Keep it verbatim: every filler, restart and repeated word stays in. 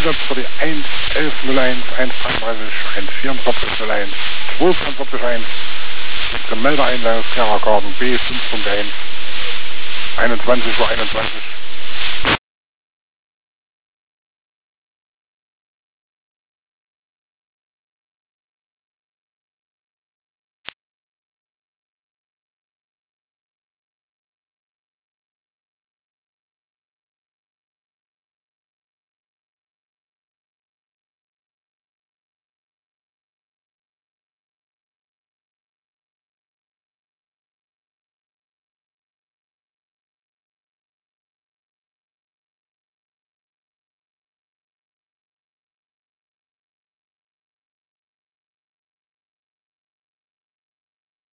Einsatz für die eins elf null eins, eins dreiunddreißig, eins vierundvierzig null eins, zwei eins, mit dem Meldeeinlauf Kerkergarten B fünf Punkt eins, einundzwanzig Uhr einundzwanzig.